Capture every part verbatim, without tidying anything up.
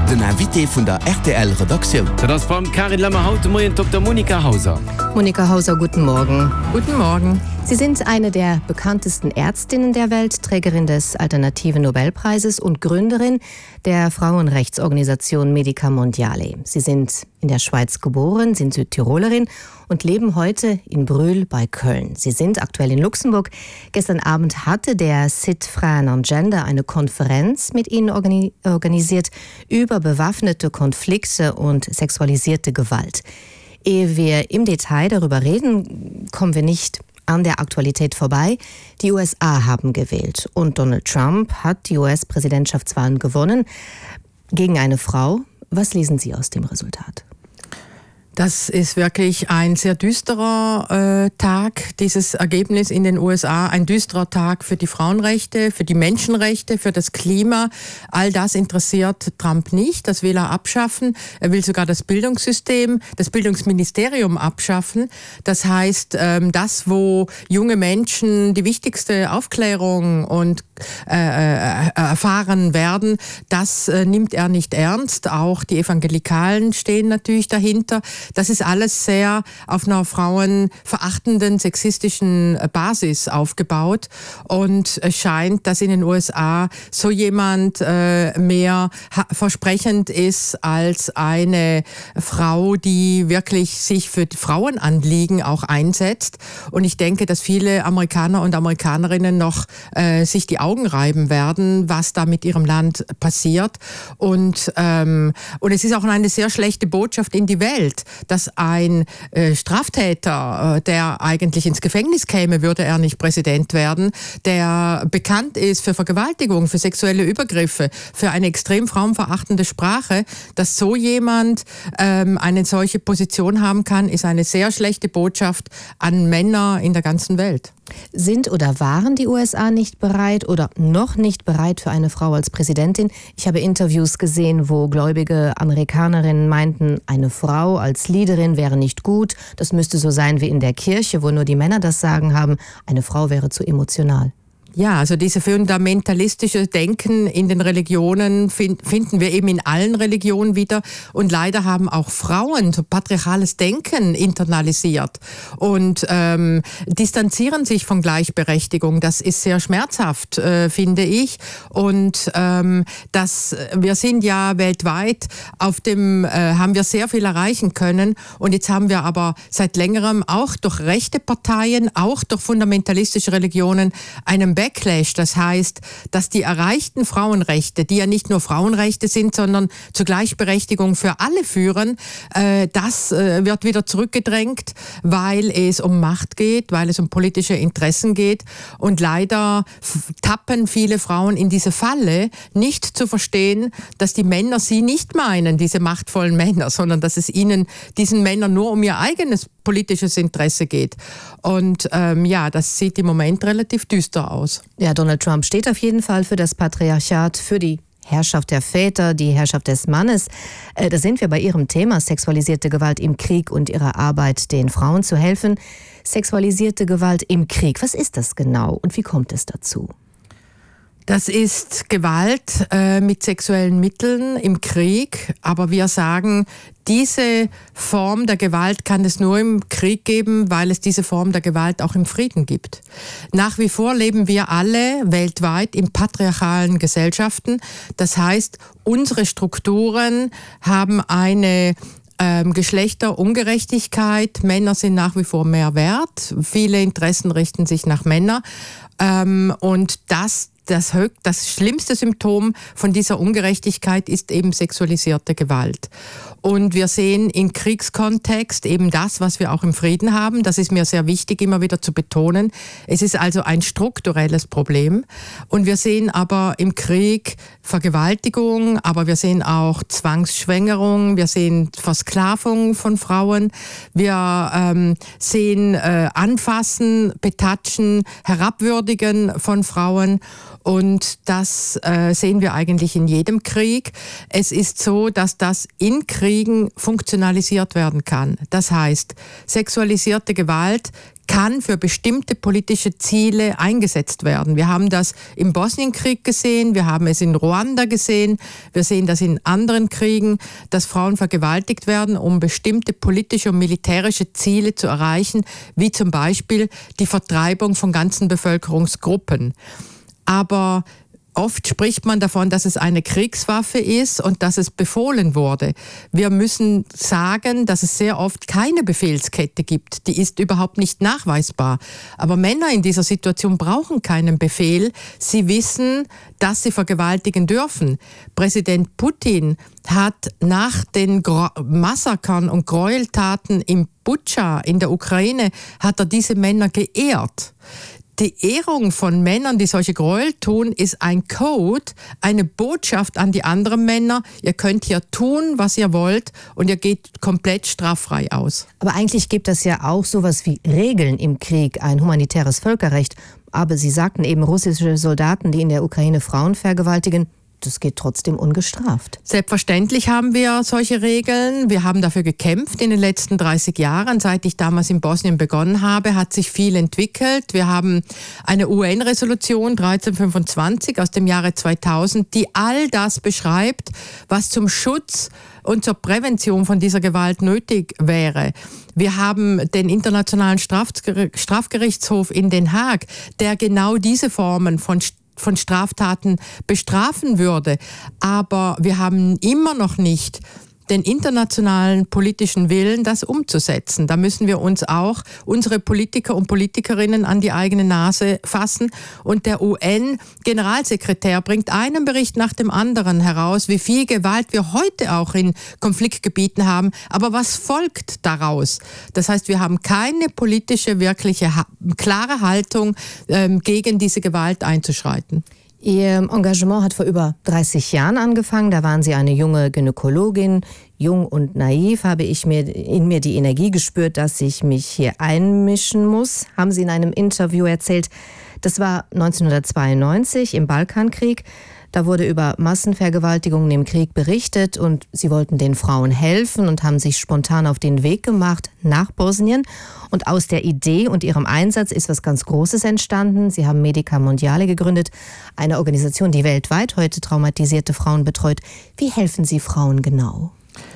den Invité vun der R T L-Redaktion. Das beim Karin Lammer haut Moien Doktor Monika Hauser. Monika Hauser, guten Morgen. Guten Morgen. Sie sind eine der bekanntesten Ärztinnen der Welt, Trägerin des Alternativen Nobelpreises und Gründerin der Frauenrechtsorganisation Medica Mondiale. Sie sind in der Schweiz geboren, sind Südtirolerin und leben heute in Brühl bei Köln. Sie sind aktuell in Luxemburg. Gestern Abend hatte der C I T Frauen und Gender eine Konferenz mit Ihnen organi- organisiert über bewaffnete Konflikte und sexualisierte Gewalt. Ehe wir im Detail darüber reden, kommen wir nicht an der Aktualität vorbei. Die U S A haben gewählt und Donald Trump hat die U S-Präsidentschaftswahlen gewonnen gegen eine Frau. Was lesen Sie aus dem Resultat? Das ist wirklich ein sehr düsterer äh, Tag, dieses Ergebnis in den U S A. Ein düsterer Tag für die Frauenrechte, für die Menschenrechte, für das Klima. All das interessiert Trump nicht. Das will er abschaffen. Er will sogar das Bildungssystem, das Bildungsministerium abschaffen. Das heißt, ähm, das, wo junge Menschen die wichtigste Aufklärung und äh, äh, erfahren werden, das äh, nimmt er nicht ernst. Auch die Evangelikalen stehen natürlich dahinter. Das ist alles sehr auf einer frauenverachtenden, sexistischen Basis aufgebaut. Und es scheint, dass in den U S A so jemand äh, mehr ha- versprechend ist als eine Frau, die wirklich sich für Frauenanliegen auch einsetzt. Und ich denke, dass viele Amerikaner und Amerikanerinnen noch äh, sich die Augen reiben werden, was da mit ihrem Land passiert. Und, ähm, und es ist auch eine sehr schlechte Botschaft in die Welt, dass ein äh, Straftäter, äh, der eigentlich ins Gefängnis käme, würde er nicht Präsident werden, der bekannt ist für Vergewaltigung, für sexuelle Übergriffe, für eine extrem frauenverachtende Sprache, dass so jemand ähm, eine solche Position haben kann, ist eine sehr schlechte Botschaft an Männer in der ganzen Welt. Sind oder waren die U S A nicht bereit oder noch nicht bereit für eine Frau als Präsidentin? Ich habe Interviews gesehen, wo gläubige Amerikanerinnen meinten, eine Frau als Leaderin wäre nicht gut. Das müsste so sein wie in der Kirche, wo nur die Männer das Sagen haben. Eine Frau wäre zu emotional. Ja, also diese fundamentalistische Denken in den Religionen find, finden wir eben in allen Religionen wieder. Und leider haben auch Frauen so patriarchales Denken internalisiert und ähm, distanzieren sich von Gleichberechtigung. Das ist sehr schmerzhaft, äh, finde ich. Und ähm, das, wir sind ja weltweit auf dem, äh, haben wir sehr viel erreichen können. Und jetzt haben wir aber seit längerem auch durch rechte Parteien, auch durch fundamentalistische Religionen einen Backlash, das heißt, dass die erreichten Frauenrechte, die ja nicht nur Frauenrechte sind, sondern zur Gleichberechtigung für alle führen, äh, das äh, wird wieder zurückgedrängt, weil es um Macht geht, weil es um politische Interessen geht. Und leider f- tappen viele Frauen in diese Falle, nicht zu verstehen, dass die Männer sie nicht meinen, diese machtvollen Männer, sondern dass es ihnen, diesen Männern nur um ihr eigenes politisches Interesse geht. Und ähm, ja, das sieht im Moment relativ düster aus. Ja, Donald Trump steht auf jeden Fall für das Patriarchat, für die Herrschaft der Väter, die Herrschaft des Mannes. Äh, da sind wir bei Ihrem Thema sexualisierte Gewalt im Krieg und Ihrer Arbeit, den Frauen zu helfen. Sexualisierte Gewalt im Krieg, was ist das genau und wie kommt es dazu? Das ist Gewalt äh, mit sexuellen Mitteln im Krieg, aber wir sagen, diese Form der Gewalt kann es nur im Krieg geben, weil es diese Form der Gewalt auch im Frieden gibt. Nach wie vor leben wir alle weltweit in patriarchalen Gesellschaften. Das heißt, unsere Strukturen haben eine Ähm, Geschlechterungerechtigkeit. Männer sind nach wie vor mehr wert. Viele Interessen richten sich nach Männern. Ähm, und das Das, das schlimmste Symptom von dieser Ungerechtigkeit ist eben sexualisierte Gewalt. Und wir sehen im Kriegskontext eben das, was wir auch im Frieden haben. Das ist mir sehr wichtig, immer wieder zu betonen. Es ist also ein strukturelles Problem. Und wir sehen aber im Krieg Vergewaltigung, aber wir sehen auch Zwangsschwängerung, wir sehen Versklavung von Frauen, wir ähm, sehen äh, Anfassen, Betatschen, Herabwürdigen von Frauen. Und das äh, sehen wir eigentlich in jedem Krieg. Es ist so, dass das in Kriegen funktionalisiert werden kann. Das heißt, sexualisierte Gewalt kann für bestimmte politische Ziele eingesetzt werden. Wir haben das im Bosnienkrieg gesehen, wir haben es in Ruanda gesehen, wir sehen das in anderen Kriegen, dass Frauen vergewaltigt werden, um bestimmte politische und militärische Ziele zu erreichen, wie zum Beispiel die Vertreibung von ganzen Bevölkerungsgruppen. Aber oft spricht man davon, dass es eine Kriegswaffe ist und dass es befohlen wurde. Wir müssen sagen, dass es sehr oft keine Befehlskette gibt. Die ist überhaupt nicht nachweisbar. Aber Männer in dieser Situation brauchen keinen Befehl. Sie wissen, dass sie vergewaltigen dürfen. Präsident Putin hat nach den Gro- Massakern und Gräueltaten in Butscha in der Ukraine, hat er diese Männer geehrt. Die Ehrung von Männern, die solche Gräuel tun, ist ein Code, eine Botschaft an die anderen Männer. Ihr könnt hier tun, was ihr wollt und ihr geht komplett straffrei aus. Aber eigentlich gibt es ja auch sowas wie Regeln im Krieg, ein humanitäres Völkerrecht. Aber Sie sagten eben, russische Soldaten, die in der Ukraine Frauen vergewaltigen, das geht trotzdem ungestraft. Selbstverständlich haben wir solche Regeln. Wir haben dafür gekämpft in den letzten dreißig Jahren. Seit ich damals in Bosnien begonnen habe, hat sich viel entwickelt. Wir haben eine U N-Resolution dreizehn fünfundzwanzig aus dem Jahre zweitausend, die all das beschreibt, was zum Schutz und zur Prävention von dieser Gewalt nötig wäre. Wir haben den Internationalen Strafgerichtshof in Den Haag, der genau diese Formen von von Straftaten bestrafen würde. Aber wir haben immer noch nicht den internationalen politischen Willen, das umzusetzen. Da müssen wir uns auch, unsere Politiker und Politikerinnen, an die eigene Nase fassen. Und der U N-Generalsekretär bringt einen Bericht nach dem anderen heraus, wie viel Gewalt wir heute auch in Konfliktgebieten haben. Aber was folgt daraus? Das heißt, wir haben keine politische, wirkliche, klare Haltung, ähm, gegen diese Gewalt einzuschreiten. Ihr Engagement hat vor über dreißig Jahren angefangen. Da waren Sie eine junge Gynäkologin. Jung und naiv habe ich mir in mir die Energie gespürt, dass ich mich hier einmischen muss, haben Sie in einem Interview erzählt. Das war neunzehnhundertzweiundneunzig im Balkankrieg. Da wurde über Massenvergewaltigungen im Krieg berichtet und Sie wollten den Frauen helfen und haben sich spontan auf den Weg gemacht nach Bosnien. Und aus der Idee und Ihrem Einsatz ist was ganz Großes entstanden. Sie haben Medica Mondiale gegründet, eine Organisation, die weltweit heute traumatisierte Frauen betreut. Wie helfen Sie Frauen genau?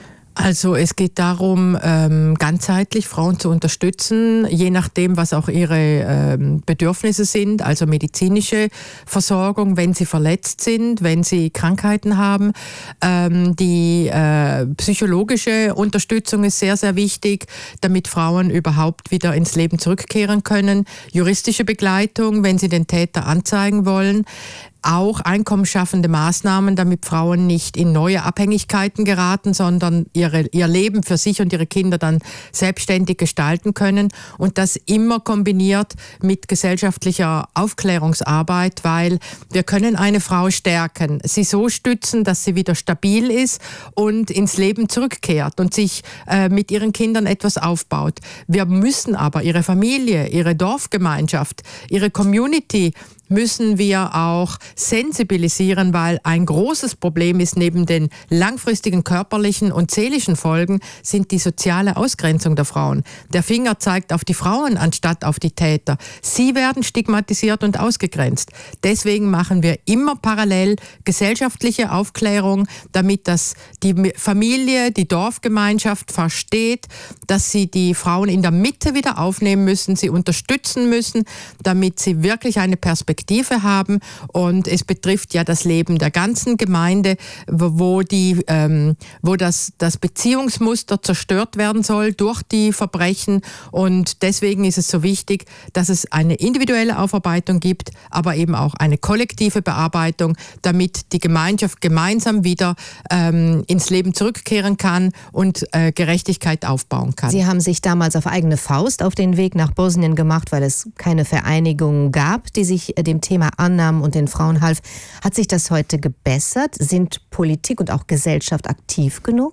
Also es geht darum, ähm, ganzheitlich Frauen zu unterstützen, je nachdem, was auch ihre ähm, Bedürfnisse sind, also medizinische Versorgung, wenn sie verletzt sind, wenn sie Krankheiten haben. Ähm, die äh, psychologische Unterstützung ist sehr, sehr wichtig, damit Frauen überhaupt wieder ins Leben zurückkehren können. Juristische Begleitung, wenn sie den Täter anzeigen wollen. Auch einkommensschaffende Maßnahmen, damit Frauen nicht in neue Abhängigkeiten geraten, sondern ihre, ihr Leben für sich und ihre Kinder dann selbstständig gestalten können. Und das immer kombiniert mit gesellschaftlicher Aufklärungsarbeit, weil wir können eine Frau stärken, sie so stützen, dass sie wieder stabil ist und ins Leben zurückkehrt und sich äh, mit ihren Kindern etwas aufbaut. Wir müssen aber ihre Familie, ihre Dorfgemeinschaft, ihre Community müssen wir auch sensibilisieren, weil ein großes Problem ist, neben den langfristigen körperlichen und seelischen Folgen, sind die soziale Ausgrenzung der Frauen. Der Finger zeigt auf die Frauen anstatt auf die Täter. Sie werden stigmatisiert und ausgegrenzt. Deswegen machen wir immer parallel gesellschaftliche Aufklärung, damit das die Familie, die Dorfgemeinschaft versteht, dass sie die Frauen in der Mitte wieder aufnehmen müssen, sie unterstützen müssen, damit sie wirklich eine Perspektive haben, und es betrifft ja das Leben der ganzen Gemeinde, wo, die, ähm, wo das, das Beziehungsmuster zerstört werden soll durch die Verbrechen, und deswegen ist es so wichtig, dass es eine individuelle Aufarbeitung gibt, aber eben auch eine kollektive Bearbeitung, damit die Gemeinschaft gemeinsam wieder ähm, ins Leben zurückkehren kann und äh, Gerechtigkeit aufbauen kann. Sie haben sich damals auf eigene Faust auf den Weg nach Bosnien gemacht, weil es keine Vereinigung gab, die sich dem Thema annahmen und den Frauen half. Hat sich das heute gebessert? Sind Politik und auch Gesellschaft aktiv genug?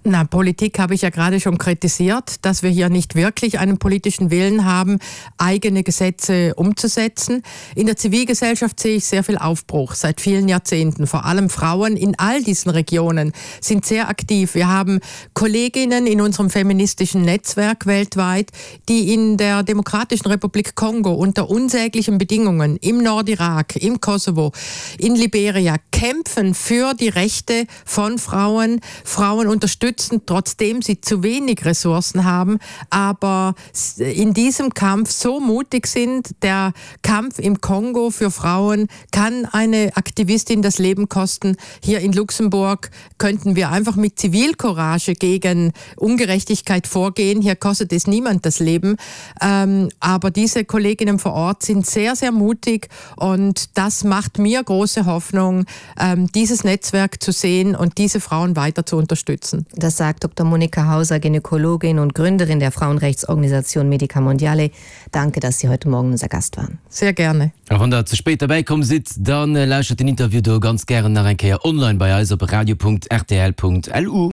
Na, Politik habe ich ja gerade schon kritisiert, dass wir hier nicht wirklich einen politischen Willen haben, eigene Gesetze umzusetzen. In der Zivilgesellschaft sehe ich sehr viel Aufbruch seit vielen Jahrzehnten. Vor allem Frauen in all diesen Regionen sind sehr aktiv. Wir haben Kolleginnen in unserem feministischen Netzwerk weltweit, die in der Demokratischen Republik Kongo unter unsäglichen Bedingungen im Nordirak, im Kosovo, in Liberia kämpfen für die Rechte von Frauen, Frauen unterstützen, trotzdem sie zu wenig Ressourcen haben, aber in diesem Kampf so mutig sind. Der Kampf im Kongo für Frauen kann eine Aktivistin das Leben kosten. Hier in Luxemburg könnten wir einfach mit Zivilcourage gegen Ungerechtigkeit vorgehen. Hier kostet es niemand das Leben. Ähm, aber diese Kolleginnen vor Ort sind sehr, sehr mutig und das macht mir große Hoffnung, ähm, dieses Netzwerk zu sehen und diese Frauen weiter zu unterstützen. Das sagt Doktor Monika Hauser, Gynäkologin und Gründerin der Frauenrechtsorganisation Medica Mondiale. Danke, dass Sie heute Morgen unser Gast waren. Sehr gerne. Wenn ihr zu spät dabei kommen sitzt, dann äh, lauscht den Interview ganz gerne nach ein Kehr online bei uns auf radio punkt r t l punkt l u.